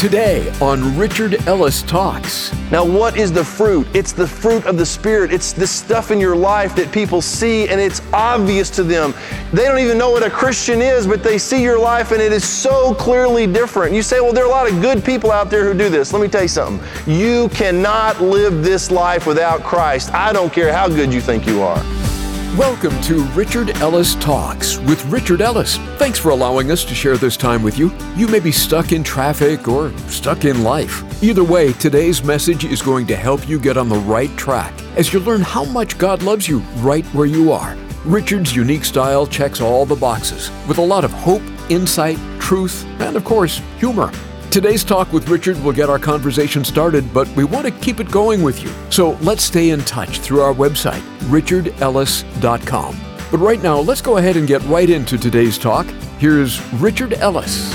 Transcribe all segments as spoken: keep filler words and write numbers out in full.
Today on Richard Ellis Talks. Now, what is the fruit? It's the fruit of the Spirit. It's the stuff in your life that people see and it's obvious to them. They don't even know what a Christian is, but they see your life and it is so clearly different. You say, well, there are a lot of good people out there who do this. Let me tell you something. You cannot live this life without Christ. I don't care how good you think you are. Welcome to Richard Ellis Talks with Richard Ellis. Thanks for allowing us to share this time with you. You may be stuck in traffic or stuck in life. Either way, today's message is going to help you get on the right track as you learn how much God loves you right where you are. Richard's unique style checks all the boxes with a lot of hope, insight, truth, and of course, humor. Today's talk with Richard will get our conversation started, but we want to keep it going with you. So let's stay in touch through our website, richard ellis dot com. But right now, let's go ahead and get right into today's talk. Here's Richard Ellis.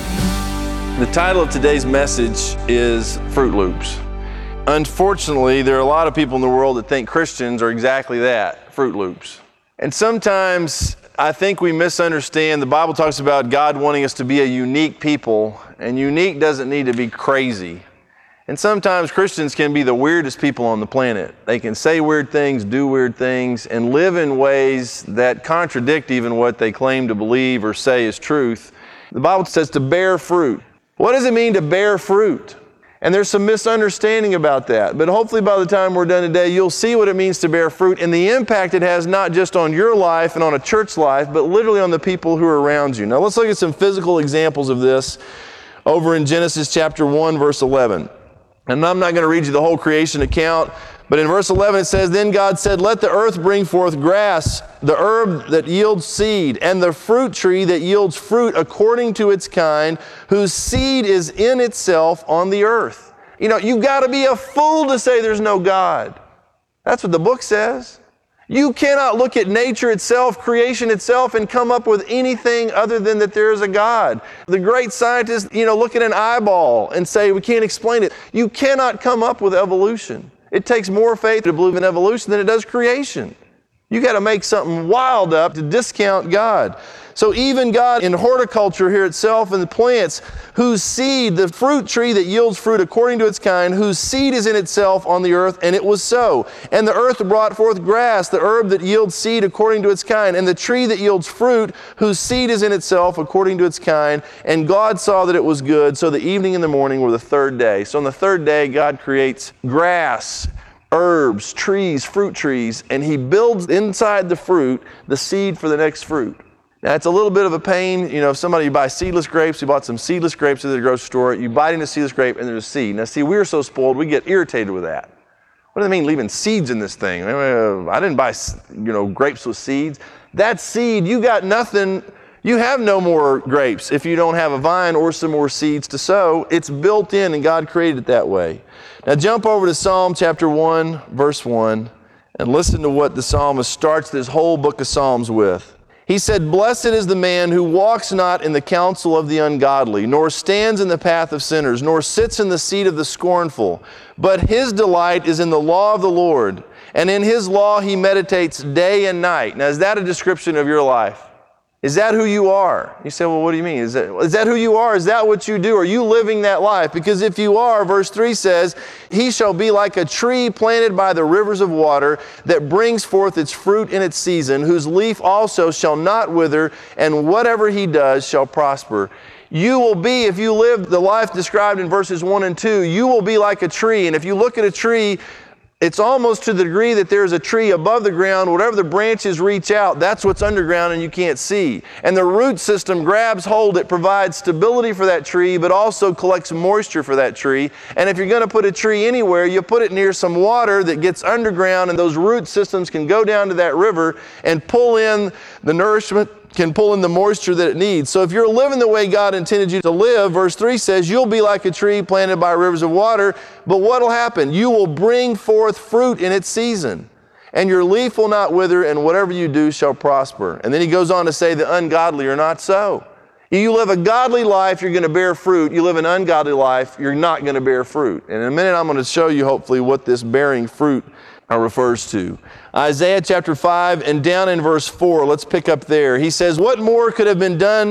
The title of today's message is Fruit Loops. Unfortunately, there are a lot of people in the world that think Christians are exactly that, Fruit Loops. And sometimes I think we misunderstand. The Bible talks about God wanting us to be a unique people, and unique doesn't need to be crazy. And sometimes Christians can be the weirdest people on the planet. They can say weird things, do weird things, and live in ways that contradict even what they claim to believe or say is truth. The Bible says to bear fruit. What does it mean to bear fruit? And there's some misunderstanding about that. But hopefully by the time we're done today, you'll see what it means to bear fruit and the impact it has not just on your life and on a church life, but literally on the people who are around you. Now let's look at some physical examples of this over in Genesis chapter one, verse eleven. And I'm not going to read you the whole creation account, but in verse eleven it says, "Then God said, let the earth bring forth grass, the herb that yields seed, and the fruit tree that yields fruit according to its kind, whose seed is in itself on the earth." You know, you've got to be a fool to say there's no God. That's what the book says. You cannot look at nature itself, creation itself, and come up with anything other than that there is a God. The great scientists, you know, look at an eyeball and say we can't explain it. You cannot come up with evolution. It takes more faith to believe in evolution than it does creation. You got to make something wild up to discount God. So even God in horticulture here itself and the plants, whose seed, the fruit tree that yields fruit according to its kind, whose seed is in itself on the earth, and it was so. And the earth brought forth grass, the herb that yields seed according to its kind, and the tree that yields fruit, whose seed is in itself according to its kind. And God saw that it was good. So the evening and the morning were the third day. So on the third day, God creates grass, herbs, trees, fruit trees, and He builds inside the fruit the seed for the next fruit. Now, it's a little bit of a pain. You know, if somebody, you buy seedless grapes, you bought some seedless grapes at the grocery store, you bite into a seedless grape and there's a seed. Now, see, we're so spoiled, we get irritated with that. What do they mean leaving seeds in this thing? I didn't buy, you know, grapes with seeds. That seed, you got nothing. You have no more grapes if you don't have a vine or some more seeds to sow. It's built in and God created it that way. Now, jump over to Psalm chapter one, verse one, and listen to what the psalmist starts this whole book of Psalms with. He said, "Blessed is the man who walks not in the counsel of the ungodly, nor stands in the path of sinners, nor sits in the seat of the scornful. But his delight is in the law of the Lord, and in his law he meditates day and night." Now, is that a description of your life? Is that who you are? You say, well, what do you mean? Is that, is that who you are? Is that what you do? Are you living that life? Because if you are, verse three says, "He shall be like a tree planted by the rivers of water that brings forth its fruit in its season, whose leaf also shall not wither, and whatever he does shall prosper." You will be, if you live the life described in verses one and two, you will be like a tree. And if you look at a tree, it's almost to the degree that there's a tree above the ground. Whatever the branches reach out, that's what's underground and you can't see. And the root system grabs hold. It provides stability for that tree, but also collects moisture for that tree. And if you're going to put a tree anywhere, you put it near some water that gets underground, and those root systems can go down to that river and pull in the nourishment, can pull in the moisture that it needs. So if you're living the way God intended you to live, verse three says, you'll be like a tree planted by rivers of water. But what will happen? You will bring forth fruit in its season, and your leaf will not wither, and whatever you do shall prosper. And then he goes on to say, the ungodly are not so. You live a godly life, you're going to bear fruit. You live an ungodly life, you're not going to bear fruit. And in a minute, I'm going to show you, hopefully, what this bearing fruit refers to. Isaiah chapter five and down in verse four, let's pick up there. He says, what more could have been done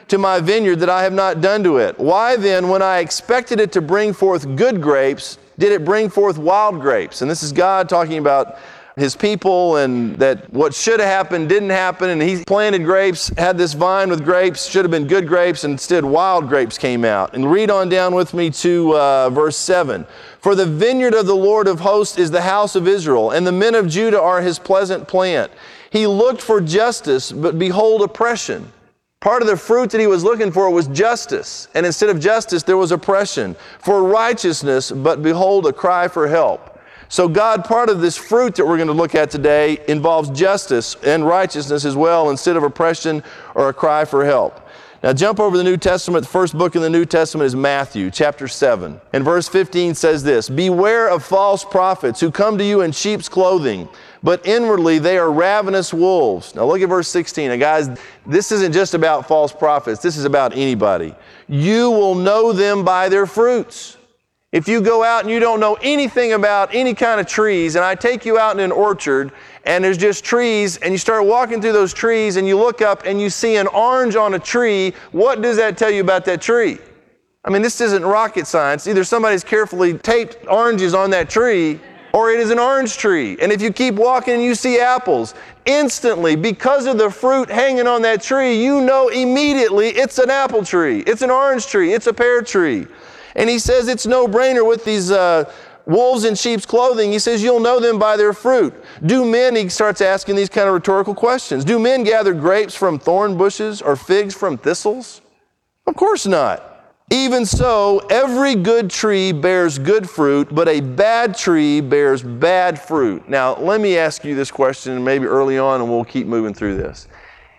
to my vineyard that I have not done to it? Why then, when I expected it to bring forth good grapes, did it bring forth wild grapes? And this is God talking about His people and that what should have happened didn't happen, and He planted grapes, had this vine with grapes, should have been good grapes, and instead wild grapes came out. And read on down with me to uh, verse seven. For the vineyard of the Lord of hosts is the house of Israel, and the men of Judah are His pleasant plant. He looked for justice, but behold oppression. Part of the fruit that He was looking for was justice, and instead of justice there was oppression. For righteousness, but behold a cry for help. So God, part of this fruit that we're going to look at today involves justice and righteousness as well, instead of oppression or a cry for help. Now jump over to the New Testament. The first book in the New Testament is Matthew, chapter seven. And verse fifteen says this, beware of false prophets who come to you in sheep's clothing, but inwardly they are ravenous wolves. Now look at verse sixteen. Now guys, this isn't just about false prophets. This is about anybody. You will know them by their fruits. If you go out and you don't know anything about any kind of trees, and I take you out in an orchard and there's just trees, and you start walking through those trees and you look up and you see an orange on a tree, what does that tell you about that tree? I mean, this isn't rocket science. Either somebody's carefully taped oranges on that tree, or it is an orange tree. And if you keep walking and you see apples, instantly, because of the fruit hanging on that tree, you know immediately it's an apple tree, it's an orange tree, it's a pear tree. And He says it's no brainer with these uh, wolves in sheep's clothing. He says you'll know them by their fruit. Do men, he starts asking these kind of rhetorical questions, do men gather grapes from thorn bushes or figs from thistles? Of course not. Even so, every good tree bears good fruit, but a bad tree bears bad fruit. Now, let me ask you this question, maybe early on, and we'll keep moving through this.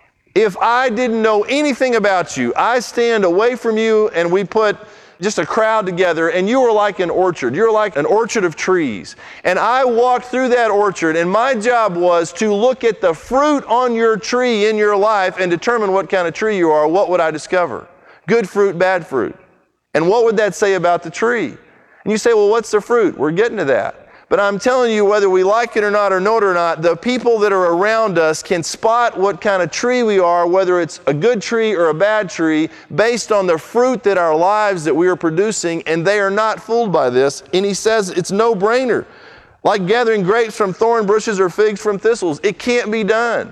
If I didn't know anything about you, I stand away from you and we put just a crowd together, and you were like an orchard. You're like an orchard of trees. And I walked through that orchard, and my job was to look at the fruit on your tree in your life and determine what kind of tree you are. What would I discover? Good fruit, bad fruit. And what would that say about the tree? And you say, well, what's the fruit? We're getting to that. But I'm telling you, whether we like it or not or know it or not, the people that are around us can spot what kind of tree we are, whether it's a good tree or a bad tree, based on the fruit that our lives that we are producing, and they are not fooled by this. And He says it's no brainer. Like gathering grapes from thorn bushes or figs from thistles. It can't be done.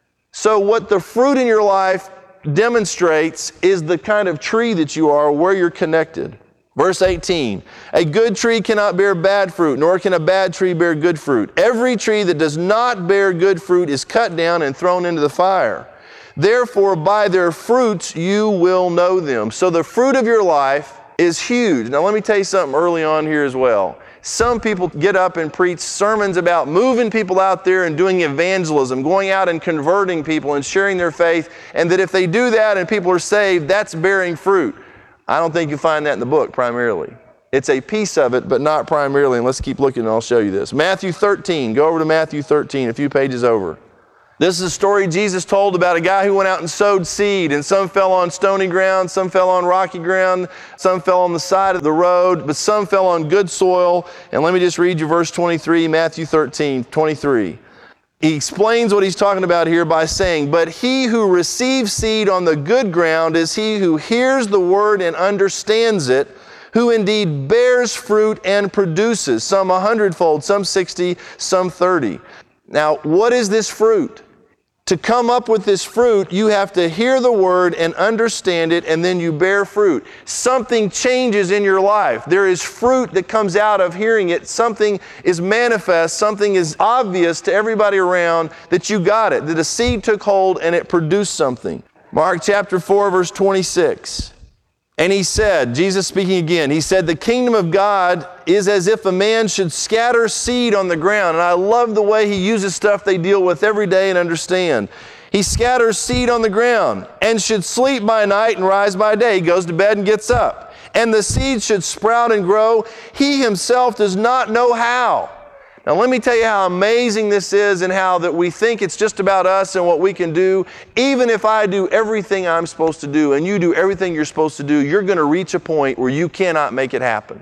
So what the fruit in your life demonstrates is the kind of tree that you are, where you're connected. Verse eighteen, a good tree cannot bear bad fruit, nor can a bad tree bear good fruit. Every tree that does not bear good fruit is cut down and thrown into the fire. Therefore, by their fruits you will know them. So the fruit of your life is huge. Now let me tell you something early on here as well. Some people get up and preach sermons about moving people out there and doing evangelism, going out and converting people and sharing their faith, and that if they do that and people are saved, that's bearing fruit. I don't think you find that in the book primarily. It's a piece of it, but not primarily. And let's keep looking and I'll show you this. Matthew thirteen. Go over to Matthew thirteen, a few pages over. This is a story Jesus told about a guy who went out and sowed seed, and some fell on stony ground, some fell on rocky ground, some fell on the side of the road, but some fell on good soil. And let me just read you verse twenty-three, Matthew thirteen, twenty-three. He explains what he's talking about here by saying, but he who receives seed on the good ground is he who hears the word and understands it, who indeed bears fruit and produces, some a hundredfold, some sixty, some thirty. Now, what is this fruit? To come up with this fruit, you have to hear the word and understand it, and then you bear fruit. Something changes in your life. There is fruit that comes out of hearing it. Something is manifest. Something is obvious to everybody around that you got it, that a seed took hold and it produced something. Mark chapter four, verse twenty-six. And he said, Jesus speaking again, he said, the kingdom of God is as if a man should scatter seed on the ground. And I love the way he uses stuff they deal with every day and understand. He scatters seed on the ground and should sleep by night and rise by day. He goes to bed and gets up. And the seed should sprout and grow. He himself does not know how. Now let me tell you how amazing this is, and how that we think it's just about us and what we can do. Even if I do everything I'm supposed to do and you do everything you're supposed to do, you're going to reach a point where you cannot make it happen.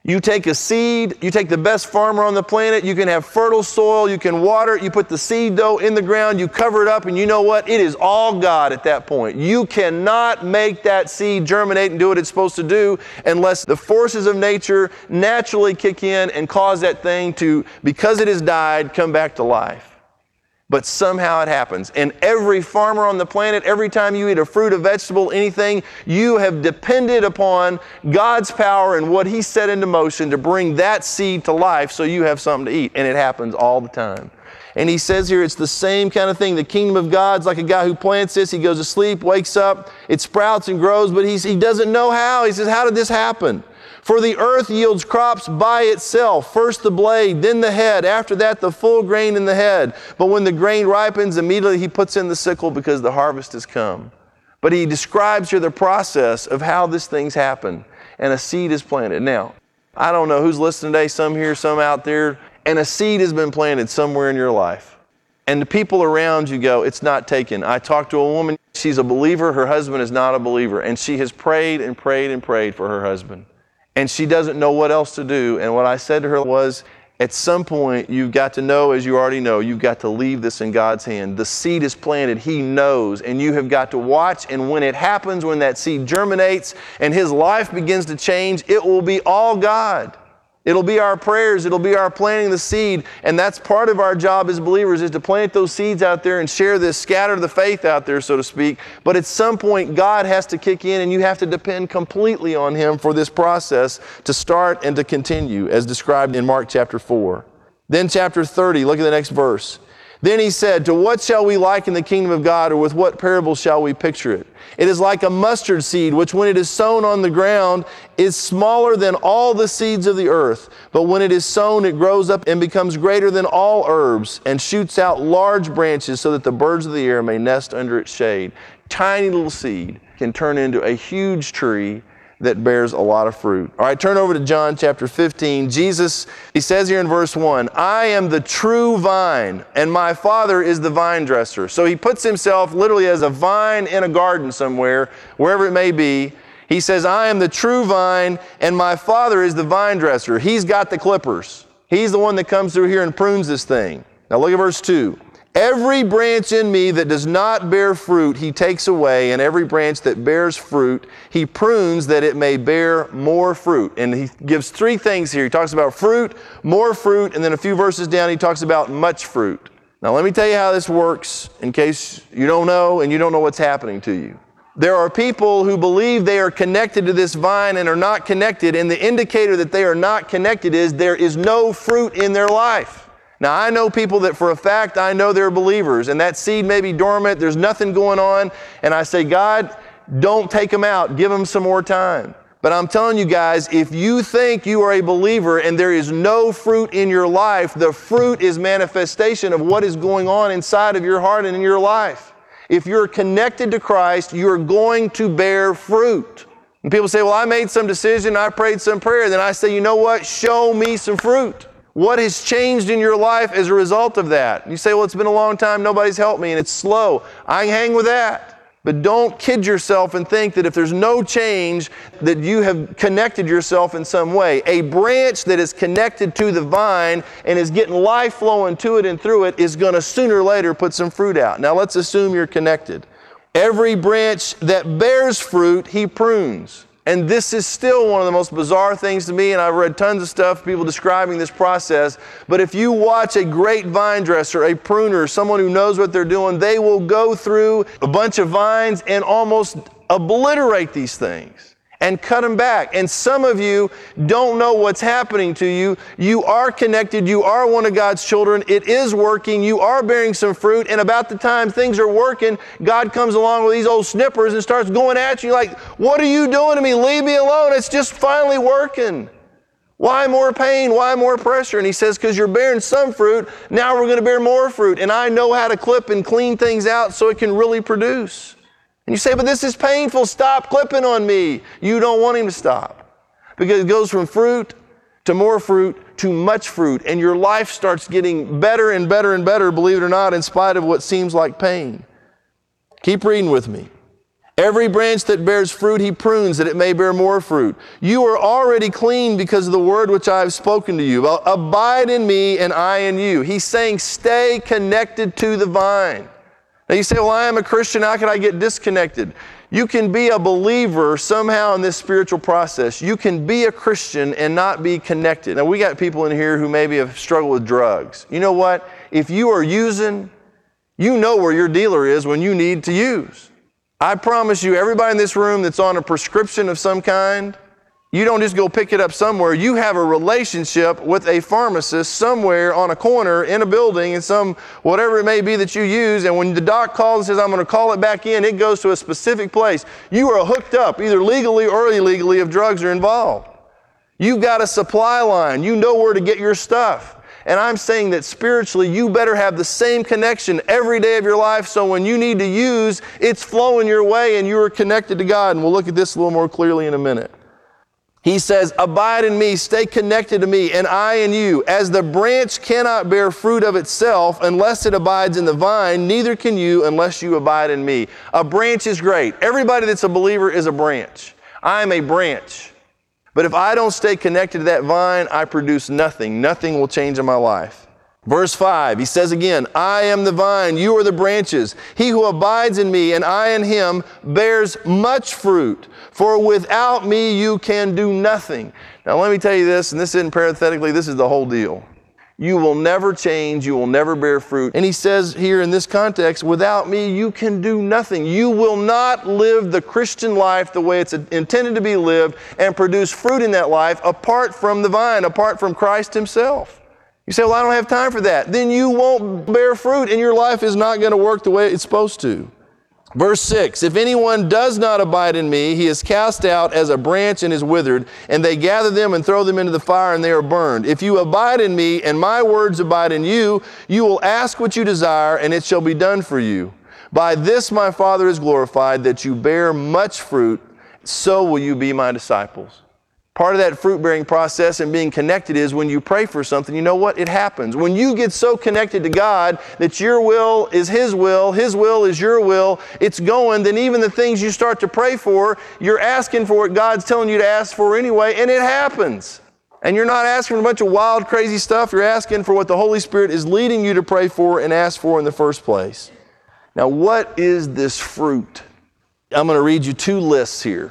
You take a seed, you take the best farmer on the planet, you can have fertile soil, you can water it, you put the seed dough in the ground, you cover it up, and you know what? It is all God at that point. You cannot make that seed germinate and do what it's supposed to do unless the forces of nature naturally kick in and cause that thing to, because it has died, come back to life. But somehow it happens. And every farmer on the planet, every time you eat a fruit, a vegetable, anything, you have depended upon God's power and what He set into motion to bring that seed to life so you have something to eat. And it happens all the time. And He says here it's the same kind of thing. The kingdom of God's like a guy who plants this. He goes to sleep, wakes up, it sprouts and grows, but he's, he doesn't know how. He says, how did this happen? For the earth yields crops by itself, first the blade, then the head, after that the full grain in the head. But when the grain ripens, immediately he puts in the sickle because the harvest has come. But he describes here the process of how these things happen, and a seed is planted. Now, I don't know who's listening today, some here, some out there, and a seed has been planted somewhere in your life. And the people around you go, it's not taken. I talked to a woman, she's a believer, her husband is not a believer, and she has prayed and prayed and prayed for her husband. And she doesn't know what else to do. And what I said to her was, at some point, you've got to know, as you already know, you've got to leave this in God's hand. The seed is planted. He knows. And you have got to watch. And when it happens, when that seed germinates and his life begins to change, it will be all God. It'll be our prayers. It'll be our planting the seed. And that's part of our job as believers, is to plant those seeds out there and share this, scatter the faith out there, so to speak. But at some point, God has to kick in, and you have to depend completely on Him for this process to start and to continue, as described in Mark chapter four. Then chapter thirty, look at the next verse. Then He said, to what shall we liken the kingdom of God, or with what parable shall we picture it? It is like a mustard seed, which when it is sown on the ground is smaller than all the seeds of the earth. But when it is sown, it grows up and becomes greater than all herbs, and shoots out large branches so that the birds of the air may nest under its shade. Tiny little seed can turn into a huge tree that bears a lot of fruit. All right, turn over to John chapter fifteen. Jesus, He says here in verse one, I am the true vine, and my Father is the vine dresser. So He puts Himself literally as a vine in a garden somewhere, wherever it may be. He says, I am the true vine, and my Father is the vine dresser. He's got the clippers. He's the one that comes through here and prunes this thing. Now look at verse two. Every branch in me that does not bear fruit, He takes away, and every branch that bears fruit, He prunes that it may bear more fruit. And He gives three things here. He talks about fruit, more fruit, and then a few verses down, He talks about much fruit. Now let me tell you how this works in case you don't know and you don't know what's happening to you. There are people who believe they are connected to this vine and are not connected, and the indicator that they are not connected is there is no fruit in their life. Now, I know people that for a fact I know they're believers, and that seed may be dormant, there's nothing going on, and I say, God, don't take them out, give them some more time. But I'm telling you guys, if you think you are a believer and there is no fruit in your life, the fruit is manifestation of what is going on inside of your heart and in your life. If you're connected to Christ, you're going to bear fruit. And people say, well, I made some decision, I prayed some prayer. Then I say, you know what? Show me some fruit. What has changed in your life as a result of that? And you say, well, it's been a long time, nobody's helped me, and it's slow. I can hang with that. But don't kid yourself and think that if there's no change, that you have connected yourself in some way. A branch that is connected to the vine and is getting life flowing to it and through it is going to sooner or later put some fruit out. Now let's assume you're connected. Every branch that bears fruit, He prunes. And this is still one of the most bizarre things to me, and I've read tons of stuff, people describing this process. But if you watch a great vine dresser, a pruner, someone who knows what they're doing, they will go through a bunch of vines and almost obliterate these things and cut them back. And some of you don't know what's happening to you. You are connected. You are one of God's children. It is working. You are bearing some fruit. And about the time things are working, God comes along with these old snippers and starts going at you like, what are you doing to me? Leave me alone. It's just finally working. Why more pain? Why more pressure? And He says, because you're bearing some fruit, now we're going to bear more fruit. And I know how to clip and clean things out so it can really produce. And you say, but this is painful. Stop clipping on me. You don't want Him to stop. Because it goes from fruit to more fruit to much fruit. And your life starts getting better and better and better, believe it or not, in spite of what seems like pain. Keep reading with me. Every branch that bears fruit he prunes, that it may bear more fruit. You are already clean because of the word which I have spoken to you. Abide in me and I in you. He's saying stay connected to the vine. Now you say, well, I am a Christian. How can I get disconnected? You can be a believer somehow in this spiritual process. You can be a Christian and not be connected. Now we got people in here who maybe have struggled with drugs. You know what? If you are using, you know where your dealer is when you need to use. I promise you, everybody in this room that's on a prescription of some kind, you don't just go pick it up somewhere. You have a relationship with a pharmacist somewhere on a corner in a building in some, whatever it may be that you use. And when the doc calls and says, I'm going to call it back in, it goes to a specific place. You are hooked up, either legally or illegally, if drugs are involved. You've got a supply line. You know where to get your stuff. And I'm saying that spiritually, you better have the same connection every day of your life, so when you need to use, it's flowing your way and you are connected to God. And we'll look at this a little more clearly in a minute. He says, abide in me, stay connected to me, and I in you. As the branch cannot bear fruit of itself unless it abides in the vine, neither can you unless you abide in me. A branch is great. Everybody that's a believer is a branch. I am a branch. But if I don't stay connected to that vine, I produce nothing. Nothing will change in my life. Verse five, he says again, I am the vine, you are the branches. He who abides in me and I in him bears much fruit, for without me you can do nothing. Now let me tell you this, and this isn't parenthetically, this is the whole deal. You will never change, you will never bear fruit. And he says here in this context, without me you can do nothing. You will not live the Christian life the way it's intended to be lived and produce fruit in that life apart from the vine, apart from Christ himself. You say, well, I don't have time for that. Then you won't bear fruit and your life is not going to work the way it's supposed to. Verse six, if anyone does not abide in me, he is cast out as a branch and is withered, and they gather them and throw them into the fire and they are burned. If you abide in me and my words abide in you, you will ask what you desire and it shall be done for you. By this my Father is glorified, that you bear much fruit, so will you be my disciples. Part of that fruit-bearing process and being connected is when you pray for something, you know what? It happens. When you get so connected to God that your will is His will, His will is your will, it's going, then even the things you start to pray for, you're asking for what God's telling you to ask for anyway, and it happens. And you're not asking for a bunch of wild, crazy stuff. You're asking for what the Holy Spirit is leading you to pray for and ask for in the first place. Now, what is this fruit? I'm going to read you two lists here.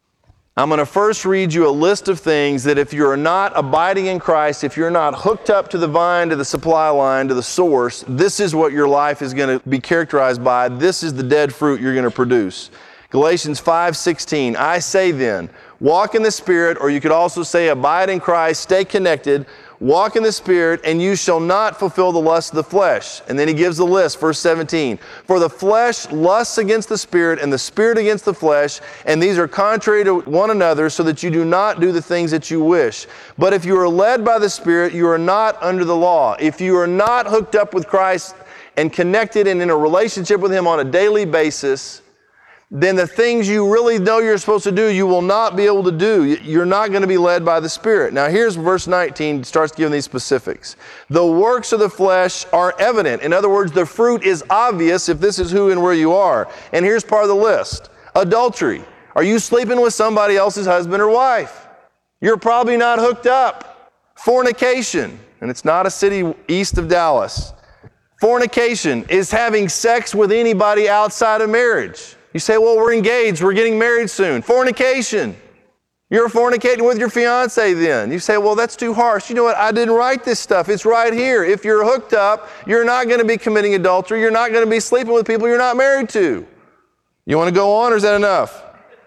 I'm going to first read you a list of things that if you're not abiding in Christ, if you're not hooked up to the vine, to the supply line, to the source, this is what your life is going to be characterized by. This is the dead fruit you're going to produce. Galatians five sixteen, I say then, walk in the Spirit, or you could also say abide in Christ, stay connected, walk in the Spirit, and you shall not fulfill the lust of the flesh. And then he gives the list, verse seventeen. For the flesh lusts against the Spirit, and the Spirit against the flesh, and these are contrary to one another, so that you do not do the things that you wish. But if you are led by the Spirit, you are not under the law. If you are not hooked up with Christ and connected and in a relationship with Him on a daily basis, then the things you really know you're supposed to do, you will not be able to do. You're not going to be led by the Spirit. Now here's verse nineteen, starts giving these specifics. The works of the flesh are evident. In other words, the fruit is obvious if this is who and where you are. And here's part of the list. Adultery. Are you sleeping with somebody else's husband or wife? You're probably not hooked up. Fornication. And it's not a city east of Dallas. Fornication is having sex with anybody outside of marriage. You say, well, we're engaged, we're getting married soon. Fornication. You're fornicating with your fiance then. You say, well, that's too harsh. You know what? I didn't write this stuff. It's right here. If you're hooked up, you're not going to be committing adultery. You're not going to be sleeping with people you're not married to. You want to go on, or is that enough?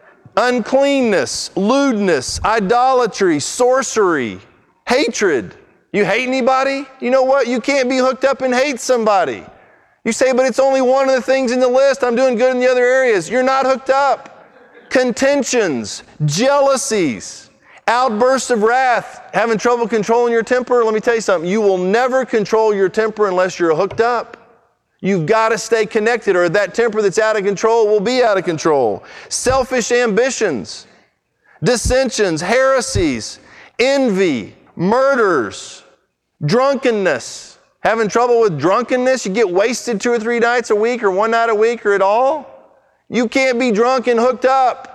Uncleanness, lewdness, idolatry, sorcery, hatred. You hate anybody? You know what? You can't be hooked up and hate somebody. You say, but it's only one of the things in the list. I'm doing good in the other areas. You're not hooked up. Contentions, jealousies, outbursts of wrath, having trouble controlling your temper. Let me tell you something. You will never control your temper unless you're hooked up. You've got to stay connected, or that temper that's out of control will be out of control. Selfish ambitions, dissensions, heresies, envy, murders, drunkenness. Having trouble with drunkenness? You get wasted two or three nights a week or one night a week or at all? You can't be drunk and hooked up.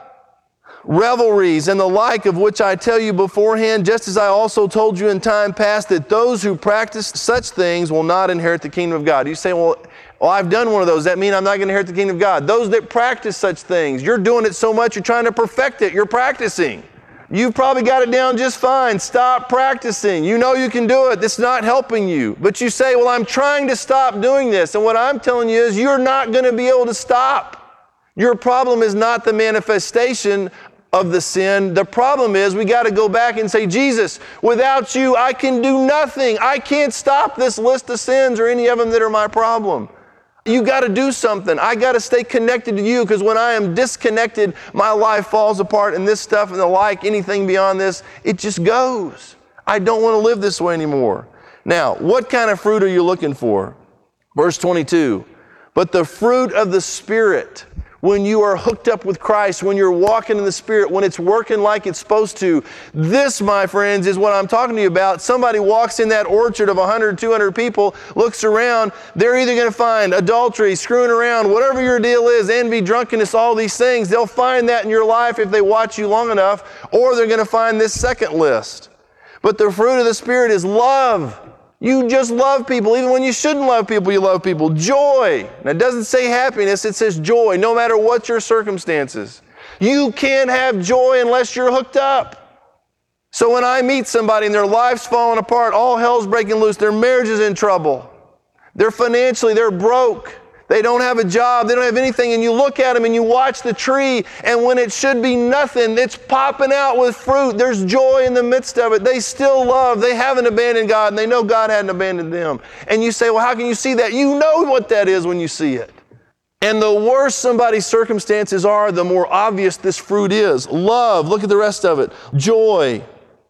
Revelries and the like, of which I tell you beforehand, just as I also told you in time past, that those who practice such things will not inherit the kingdom of God. You say, well, well, I've done one of those. That means I'm not going to inherit the kingdom of God. Those that practice such things, you're doing it so much, you're trying to perfect it. You're practicing. You've probably got it down just fine. Stop practicing. You know you can do it. It's not helping you. But you say, well, I'm trying to stop doing this. And what I'm telling you is you're not going to be able to stop. Your problem is not the manifestation of the sin. The problem is we got to go back and say, Jesus, without you, I can do nothing. I can't stop this list of sins or any of them that are my problem. You got to do something. I got to stay connected to you, because when I am disconnected, my life falls apart, and this stuff and the like, anything beyond this, it just goes. I don't want to live this way anymore. Now, what kind of fruit are you looking for? Verse twenty-two, but the fruit of the Spirit, when you are hooked up with Christ, when you're walking in the Spirit, when it's working like it's supposed to. This, my friends, is what I'm talking to you about. Somebody walks in that orchard of one hundred, two hundred people, looks around, they're either going to find adultery, screwing around, whatever your deal is, envy, drunkenness, all these things. They'll find that in your life if they watch you long enough, or they're going to find this second list. But the fruit of the Spirit is love. You just love people. Even when you shouldn't love people, you love people. Joy. Now, it doesn't say happiness, it says joy, no matter what your circumstances. You can't have joy unless you're hooked up. So when I meet somebody and their life's falling apart, all hell's breaking loose, their marriage is in trouble, they're financially, they're broke, they don't have a job, they don't have anything, and you look at them and you watch the tree, and when it should be nothing, it's popping out with fruit. There's joy in the midst of it. They still love. They haven't abandoned God, and they know God hadn't abandoned them. And you say, well, how can you see that? You know what that is when you see it. And the worse somebody's circumstances are, the more obvious this fruit is. Love, look at the rest of it. Joy,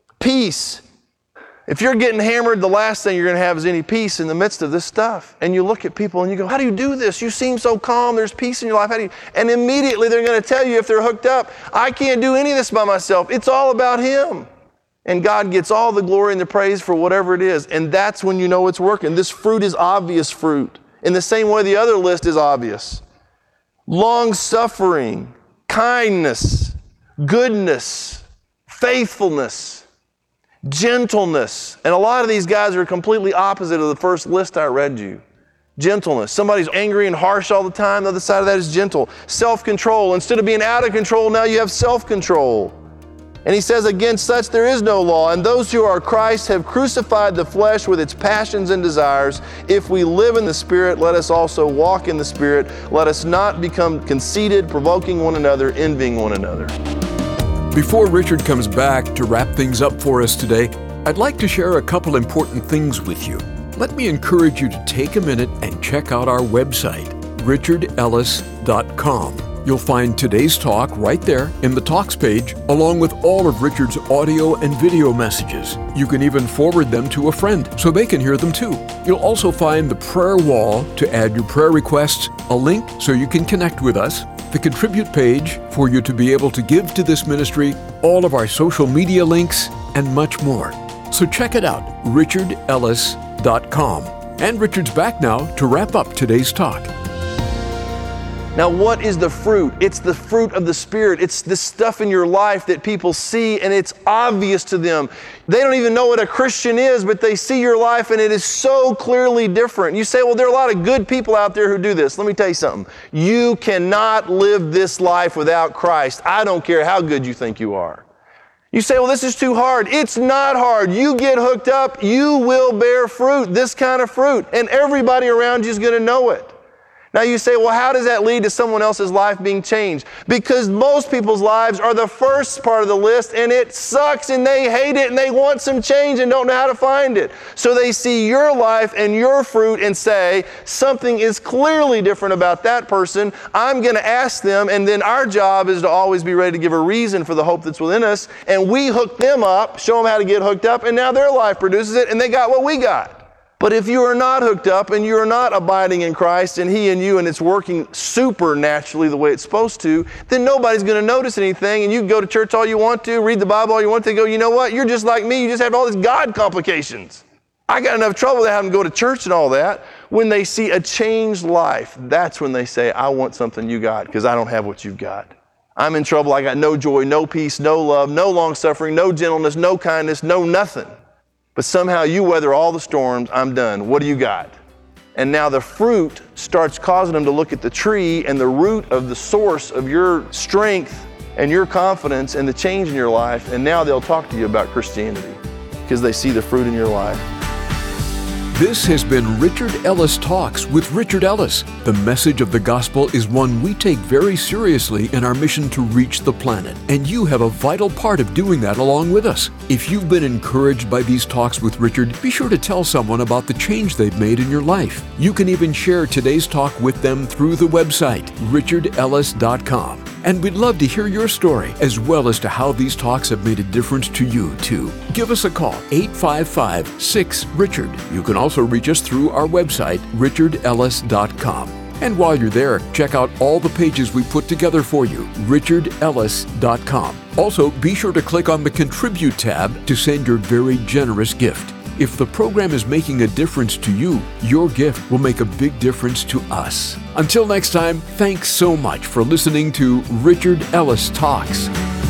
peace. If you're getting hammered, the last thing you're going to have is any peace in the midst of this stuff. And you look at people and you go, how do you do this? You seem so calm. There's peace in your life. How do you? And immediately they're going to tell you, if they're hooked up, I can't do any of this by myself. It's all about Him. And God gets all the glory and the praise for whatever it is. And that's when you know it's working. This fruit is obvious fruit, in the same way the other list is obvious. Long-suffering, kindness, goodness, faithfulness, gentleness. And a lot of these guys are completely opposite of the first list I read you. Gentleness. Somebody's angry and harsh all the time. The other side of that is gentle. Self-control. Instead of being out of control, now you have self-control. And he says, against such there is no law. And those who are Christ have crucified the flesh with its passions and desires. If we live in the Spirit, let us also walk in the Spirit. Let us not become conceited, provoking one another, envying one another. Before Richard comes back to wrap things up for us today, I'd like to share a couple important things with you. Let me encourage you to take a minute and check out our website, richard ellis dot com. You'll find today's talk right there in the Talks page, along with all of Richard's audio and video messages. You can even forward them to a friend so they can hear them too. You'll also find the prayer wall to add your prayer requests, a link so you can connect with us, the Contribute page for you to be able to give to this ministry, all of our social media links, and much more. So check it out, richard ellis dot com. And Richard's back now to wrap up today's talk. Now, what is the fruit? It's the fruit of the Spirit. It's the stuff in your life that people see, and it's obvious to them. They don't even know what a Christian is, but they see your life, and it is so clearly different. You say, well, there are a lot of good people out there who do this. Let me tell you something. You cannot live this life without Christ. I don't care how good you think you are. You say, well, this is too hard. It's not hard. You get hooked up, you will bear fruit, this kind of fruit, and everybody around you is going to know it. Now you say, well, how does that lead to someone else's life being changed? Because most people's lives are the first part of the list, and it sucks, and they hate it, and they want some change and don't know how to find it. So they see your life and your fruit and say, something is clearly different about that person. I'm going to ask them, and then our job is to always be ready to give a reason for the hope that's within us, and we hook them up, show them how to get hooked up, and now their life produces it, and they got what we got. But if you are not hooked up and you are not abiding in Christ and He in you, and it's working supernaturally the way it's supposed to, then nobody's going to notice anything, and you can go to church all you want to, read the Bible all you want to, go, you know what, you're just like me, you just have all these God complications. I got enough trouble with having to go to church and all that. When they see a changed life, that's when they say, I want something you got because I don't have what you've got. I'm in trouble. I got no joy, no peace, no love, no long suffering, no gentleness, no kindness, no nothing. But somehow you weather all the storms. I'm done. What do you got? And now the fruit starts causing them to look at the tree and the root of the source of your strength and your confidence and the change in your life. And now they'll talk to you about Christianity because they see the fruit in your life. This has been Richard Ellis Talks with Richard Ellis. The message of the gospel is one we take very seriously in our mission to reach the planet, and you have a vital part of doing that along with us. If you've been encouraged by these talks with Richard, be sure to tell someone about the change they've made in your life. You can even share today's talk with them through the website, richard ellis dot com. And we'd love to hear your story, as well as to how these talks have made a difference to you, too. Give us a call, eight five five, six, Richard. You can also reach us through our website, richard ellis dot com. And while you're there, check out all the pages we put together for you, richard ellis dot com. Also, be sure to click on the Contribute tab to send your very generous gift. If the program is making a difference to you, your gift will make a big difference to us. Until next time, thanks so much for listening to Richard Ellis Talks.